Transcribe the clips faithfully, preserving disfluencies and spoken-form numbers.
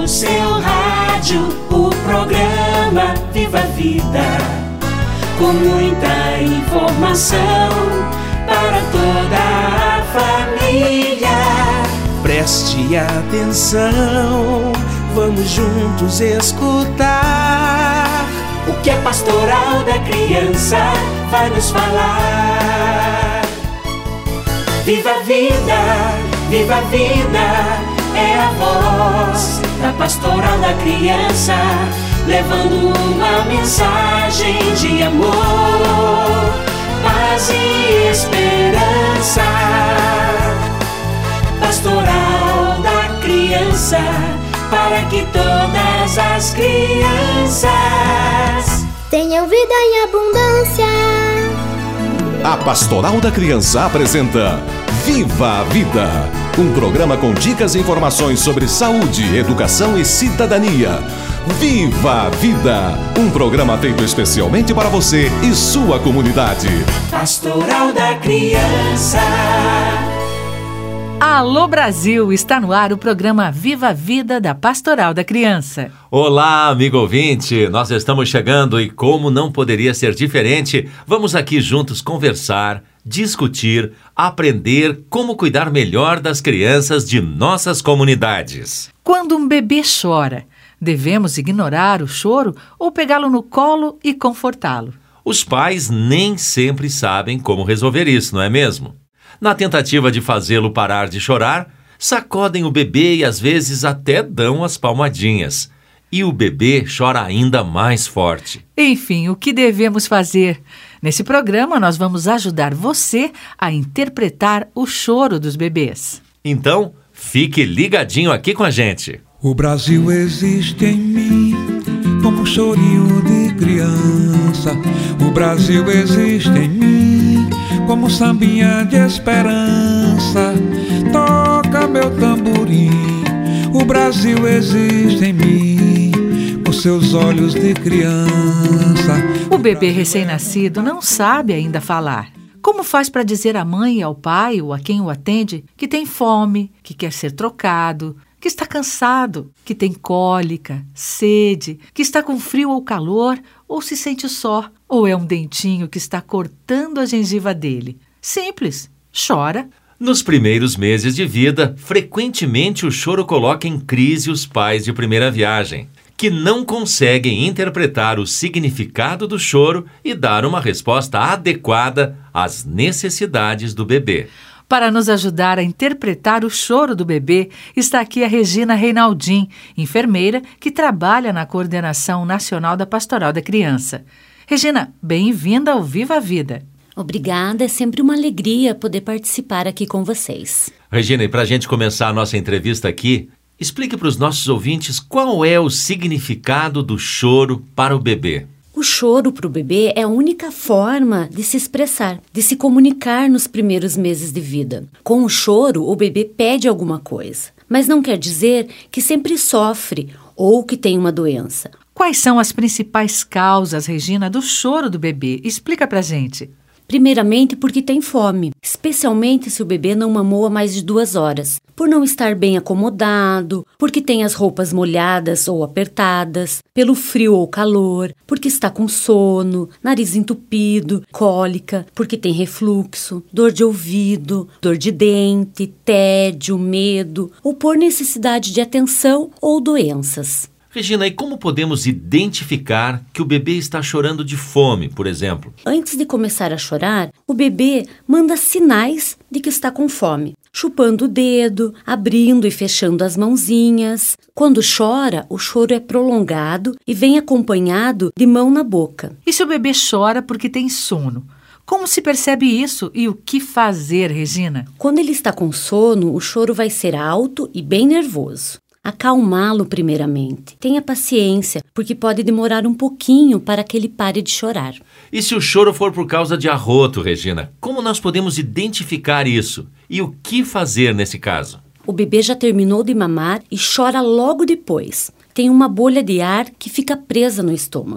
seu rádio, o programa Viva a Vida, com muita informação para toda a família. Preste atenção, vamos juntos escutar o que a Pastoral da Criança vai nos falar. Viva a vida, viva a vida, é a voz da Pastoral da Criança, levando uma mensagem de amor, paz e esperança. Pastoral da Criança, para que todas as crianças tenham vida em abundância. A Pastoral da Criança apresenta Viva a Vida, um programa com dicas e informações sobre saúde, educação e cidadania. Viva a Vida, um programa feito especialmente para você e sua comunidade. Pastoral da Criança. Alô Brasil, está no ar o programa Viva a Vida da Pastoral da Criança. Olá, amigo ouvinte, nós estamos chegando e como não poderia ser diferente, vamos aqui juntos conversar, discutir, aprender como cuidar melhor das crianças de nossas comunidades. Quando um bebê chora, devemos ignorar o choro ou pegá-lo no colo e confortá-lo? Os pais nem sempre sabem como resolver isso, não é mesmo? Na tentativa de fazê-lo parar de chorar, sacodem o bebê e às vezes até dão as palmadinhas. E o bebê chora ainda mais forte. Enfim, o que devemos fazer? Nesse programa, nós vamos ajudar você a interpretar o choro dos bebês. Então, fique ligadinho aqui com a gente. O Brasil existe em mim como um chorinho de criança. O Brasil existe em mim como um sambinha de esperança. Toca meu tamborim. O Brasil existe em mim com seus olhos de criança. O bebê recém-nascido não sabe ainda falar. Como faz para dizer à mãe, ao pai ou a quem o atende que tem fome, que quer ser trocado, que está cansado, que tem cólica, sede, que está com frio ou calor, ou se sente só, ou é um dentinho que está cortando a gengiva dele? Simples, chora. Nos primeiros meses de vida, frequentemente o choro coloca em crise os pais de primeira viagem, que não conseguem interpretar o significado do choro e dar uma resposta adequada às necessidades do bebê. Para nos ajudar a interpretar o choro do bebê, está aqui a Regina Reinaldim, enfermeira que trabalha na Coordenação Nacional da Pastoral da Criança. Regina, bem-vinda ao Viva a Vida. Obrigada, é sempre uma alegria poder participar aqui com vocês. Regina, e para a gente começar a nossa entrevista aqui, explique para os nossos ouvintes qual é o significado do choro para o bebê. O choro para o bebê é a única forma de se expressar, de se comunicar nos primeiros meses de vida. Com o choro, o bebê pede alguma coisa, mas não quer dizer que sempre sofre ou que tem uma doença. Quais são as principais causas, Regina, do choro do bebê? Explica pra gente. Primeiramente porque tem fome, especialmente se o bebê não mamou há mais de duas horas, por não estar bem acomodado, porque tem as roupas molhadas ou apertadas, pelo frio ou calor, porque está com sono, nariz entupido, cólica, porque tem refluxo, dor de ouvido, dor de dente, tédio, medo, ou por necessidade de atenção ou doenças. Regina, e como podemos identificar que o bebê está chorando de fome, por exemplo? Antes de começar a chorar, o bebê manda sinais de que está com fome, chupando o dedo, abrindo e fechando as mãozinhas. Quando chora, o choro é prolongado e vem acompanhado de mão na boca. E se o bebê chora porque tem sono? Como se percebe isso e o que fazer, Regina? Quando ele está com sono, o choro vai ser alto e bem nervoso. Acalmá-lo primeiramente. Tenha paciência, porque pode demorar um pouquinho para que ele pare de chorar. E se o choro for por causa de arroto, Regina? Como nós podemos identificar isso? E o que fazer nesse caso? O bebê já terminou de mamar e chora logo depois. Tem uma bolha de ar que fica presa no estômago.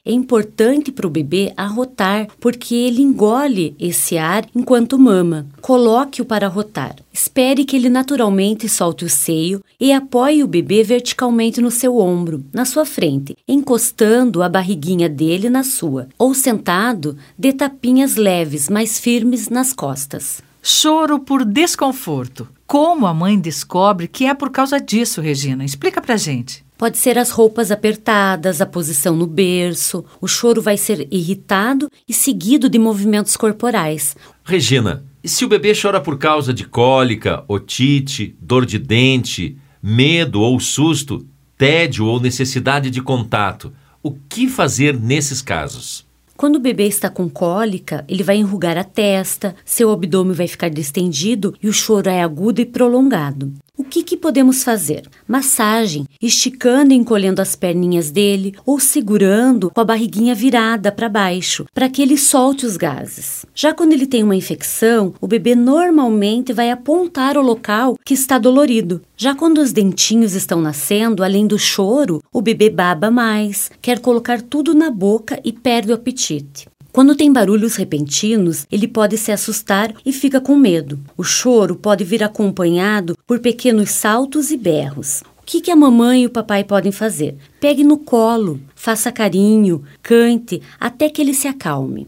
é importante para o bebê arrotar, porque ele engole esse ar enquanto mama. Coloque-o para arrotar. Espere que ele naturalmente solte o seio e apoie o bebê verticalmente no seu ombro, na sua frente, encostando a barriguinha dele na sua. Ou sentado, dê tapinhas leves, mas firmes nas costas. Choro por desconforto. Como a mãe descobre que é por causa disso, Regina? Explica pra gente. Pode ser as roupas apertadas, a posição no berço. O choro vai ser irritado e seguido de movimentos corporais. Regina, e se o bebê chora por causa de cólica, otite, dor de dente, medo ou susto, tédio ou necessidade de contato, o que fazer nesses casos? Quando o bebê está com cólica, ele vai enrugar a testa, seu abdômen vai ficar distendido e o choro é agudo e prolongado. O que, que podemos fazer? Massagem, esticando e encolhendo as perninhas dele ou segurando com a barriguinha virada para baixo, para que ele solte os gases. Já quando ele tem uma infecção, o bebê normalmente vai apontar o local que está dolorido. Já quando os dentinhos estão nascendo, além do choro, o bebê baba mais, quer colocar tudo na boca e perde o apetite. Quando tem barulhos repentinos, ele pode se assustar e fica com medo. O choro pode vir acompanhado por pequenos saltos e berros. O que, que a mamãe e o papai podem fazer? Pegue no colo, faça carinho, cante, até que ele se acalme.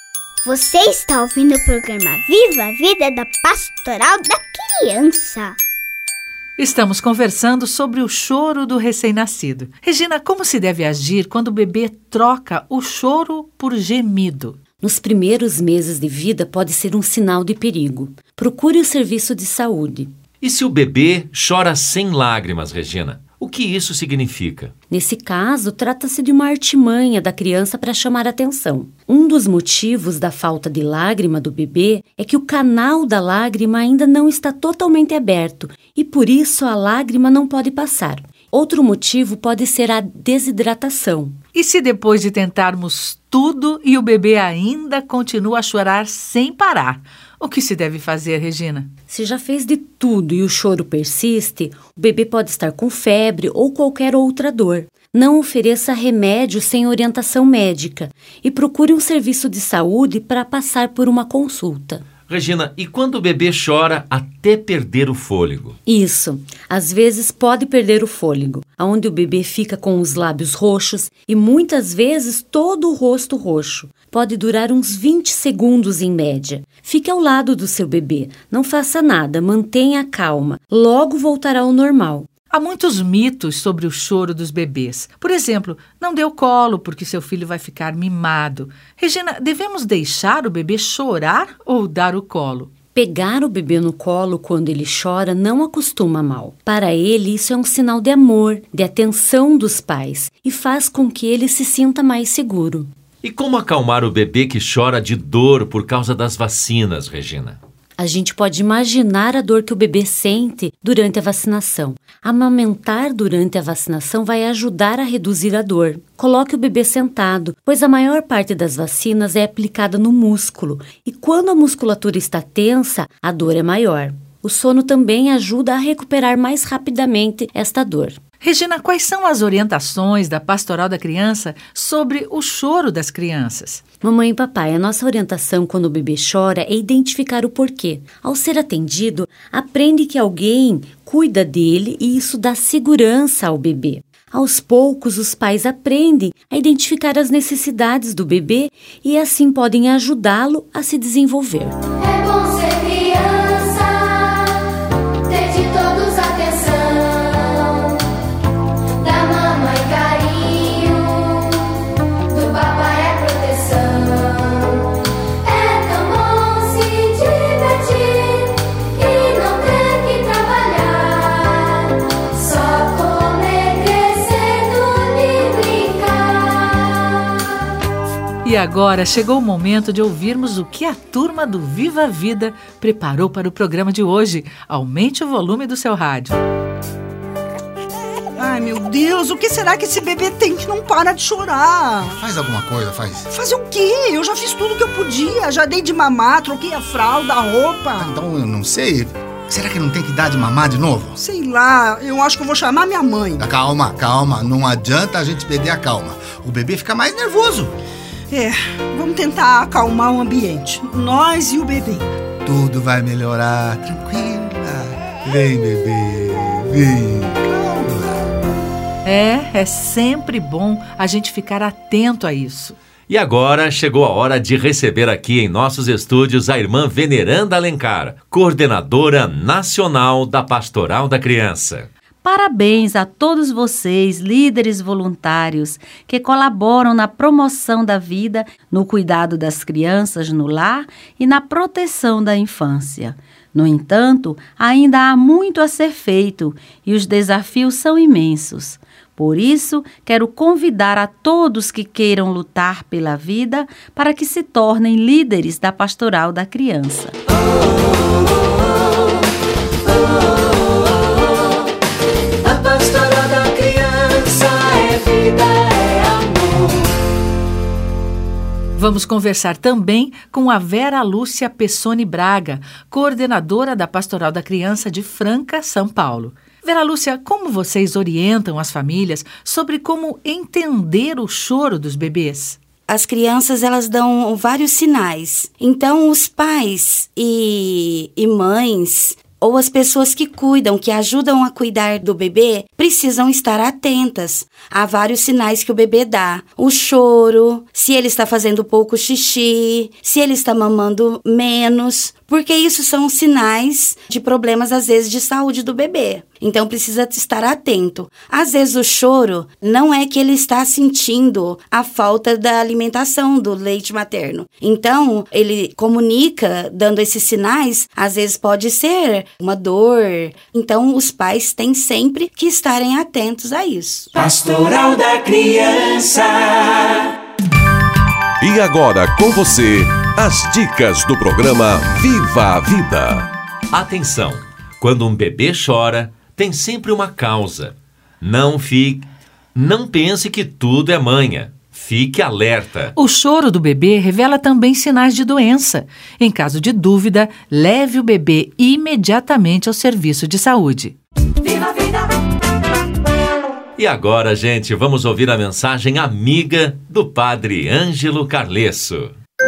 Você está ouvindo o programa Viva a Vida da Pastoral da Criança. Estamos conversando sobre o choro do recém-nascido. Regina, como se deve agir quando o bebê troca o choro por gemido? Nos primeiros meses de vida pode ser um sinal de perigo. Procure o serviço de saúde. E se o bebê chora sem lágrimas, Regina? O que isso significa? Nesse caso, trata-se de uma artimanha da criança para chamar atenção. Um dos motivos da falta de lágrima do bebê é que o canal da lágrima ainda não está totalmente aberto e por isso a lágrima não pode passar. Outro motivo pode ser a desidratação. E se depois de tentarmos tudo e o bebê ainda continua a chorar sem parar? O que se deve fazer, Regina? Se já fez de tudo e o choro persiste, o bebê pode estar com febre ou qualquer outra dor. Não ofereça remédio sem orientação médica e procure um serviço de saúde para passar por uma consulta. Regina, e quando o bebê chora até perder o fôlego? Isso. Às vezes pode perder o fôlego, onde o bebê fica com os lábios roxos e muitas vezes todo o rosto roxo. Pode durar uns vinte segundos em média. Fique ao lado do seu bebê. Não faça nada, mantenha a calma. Logo voltará ao normal. Há muitos mitos sobre o choro dos bebês. Por exemplo, não dê o colo porque seu filho vai ficar mimado. Regina, devemos deixar o bebê chorar ou dar o colo? Pegar o bebê no colo quando ele chora não acostuma mal. Para ele, isso é um sinal de amor, de atenção dos pais e faz com que ele se sinta mais seguro. E como acalmar o bebê que chora de dor por causa das vacinas, Regina? A gente pode imaginar a dor que o bebê sente durante a vacinação. Amamentar durante a vacinação vai ajudar a reduzir a dor. Coloque o bebê sentado, pois a maior parte das vacinas é aplicada no músculo. E quando a musculatura está tensa, a dor é maior. O sono também ajuda a recuperar mais rapidamente esta dor. Regina, quais são as orientações da Pastoral da Criança sobre o choro das crianças? Mamãe e papai, a nossa orientação quando o bebê chora é identificar o porquê. Ao ser atendido, aprende que alguém cuida dele e isso dá segurança ao bebê. Aos poucos, os pais aprendem a identificar as necessidades do bebê e assim podem ajudá-lo a se desenvolver. É bom ser criança, ter de todos atenção, da mamãe carinho, do papai é proteção. É tão bom se divertir e não ter que trabalhar, só comer, crescendo e brincar. E agora chegou o momento de ouvirmos o que a turma do Viva a Vida preparou para o programa de hoje. Aumente o volume do seu rádio. Ai, meu Deus, o que será que esse bebê tem que não para de chorar? Faz alguma coisa, faz. Fazer o quê? Eu já fiz tudo que eu podia. Já dei de mamar, troquei a fralda, a roupa. Então, eu não sei. Será que não tem que dar de mamar de novo? Sei lá, eu acho que eu vou chamar minha mãe. Calma, calma. Não adianta a gente perder a calma. O bebê fica mais nervoso. É, vamos tentar acalmar o ambiente. Nós e o bebê. Tudo vai melhorar. Tranquila. Vem, bebê. Vem. Calma. É, é sempre bom a gente ficar atento a isso. E agora chegou a hora de receber aqui em nossos estúdios a irmã Veneranda Alencar, coordenadora nacional da Pastoral da Criança. Parabéns a todos vocês, líderes voluntários, que colaboram na promoção da vida, no cuidado das crianças no lar e na proteção da infância. No entanto, ainda há muito a ser feito e os desafios são imensos. Por isso, quero convidar a todos que queiram lutar pela vida para que se tornem líderes da Pastoral da Criança. Oh, oh, oh, oh, oh. A Pastoral da Criança é vida, é amor. Vamos conversar também com a Vera Lúcia Pessoni Braga, coordenadora da Pastoral da Criança de Franca, São Paulo. Vera Lúcia, como vocês orientam as famílias sobre como entender o choro dos bebês? As crianças, elas dão vários sinais. Então, os pais e, e mães, ou as pessoas que cuidam, que ajudam a cuidar do bebê, precisam estar atentas a vários sinais que o bebê dá. O choro, se ele está fazendo pouco xixi, se ele está mamando menos, porque isso são sinais de problemas, às vezes, de saúde do bebê. Então, precisa estar atento. Às vezes, o choro não é que ele está sentindo a falta da alimentação do leite materno. Então, ele comunica, dando esses sinais, às vezes pode ser uma dor. Então, os pais têm sempre que estarem atentos a isso. Pastoral da Criança. E agora, com você, as dicas do programa Viva a Vida. Atenção! Quando um bebê chora, tem sempre uma causa. Não fique, não pense que tudo é manha. Fique alerta. O choro do bebê revela também sinais de doença. Em caso de dúvida, leve o bebê imediatamente ao serviço de saúde. Viva a vida! E agora, gente, vamos ouvir a mensagem amiga do Padre Ângelo Carlesso.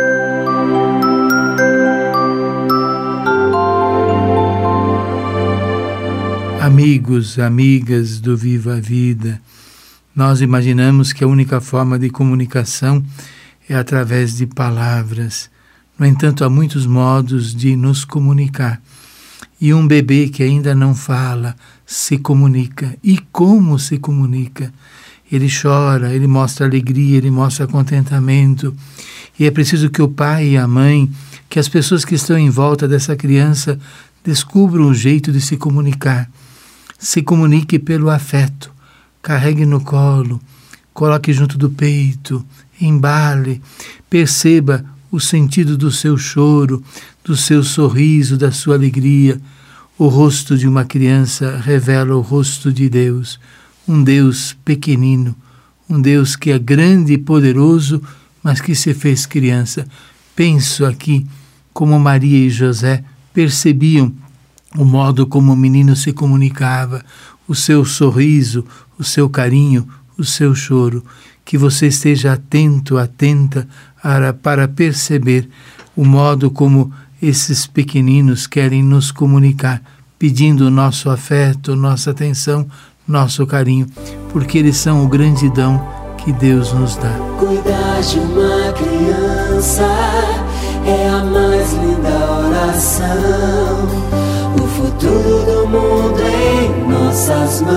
Amigos, amigas do Viva a Vida, nós imaginamos que a única forma de comunicação é através de palavras. No entanto, há muitos modos de nos comunicar. E um bebê que ainda não fala, se comunica. E como se comunica? Ele chora, ele mostra alegria, ele mostra contentamento. E é preciso que o pai e a mãe, que as pessoas que estão em volta dessa criança, descubram um jeito de se comunicar. Se comunique pelo afeto. Carregue no colo, coloque junto do peito, embale, perceba o sentido do seu choro, do seu sorriso, da sua alegria. O rosto de uma criança revela o rosto de Deus, um Deus pequenino, um Deus que é grande e poderoso, mas que se fez criança. Penso aqui como Maria e José percebiam o modo como o menino se comunicava, o seu sorriso, o seu carinho, o seu choro. Que você esteja atento, atenta para, para perceber o modo como esses pequeninos querem nos comunicar, pedindo o nosso afeto, nossa atenção, nosso carinho, porque eles são o grande dom que Deus nos dá. Cuidar de uma criança é a mais linda oração. O futuro do mundo em nossas mãos.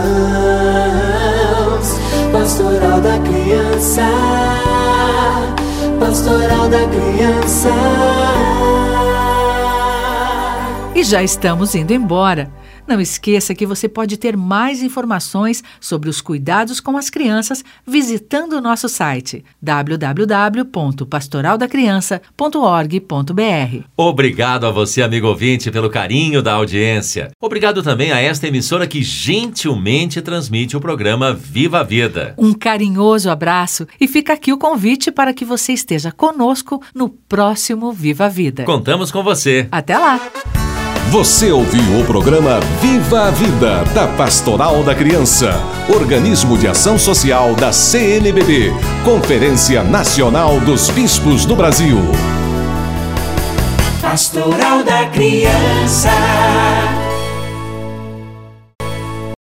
Pastoral da Criança, Pastoral da Criança. E já estamos indo embora. Não esqueça que você pode ter mais informações sobre os cuidados com as crianças visitando o nosso site w w w ponto pastoral da criança ponto org ponto b r. Obrigado a você, amigo ouvinte, pelo carinho da audiência. Obrigado também a esta emissora que gentilmente transmite o programa Viva a Vida. Um carinhoso abraço e fica aqui o convite para que você esteja conosco no próximo Viva a Vida. Contamos com você. Até lá! Você ouviu o programa Viva a Vida, da Pastoral da Criança, organismo de ação social da C N B B, Conferência Nacional dos Bispos do Brasil. Pastoral da Criança.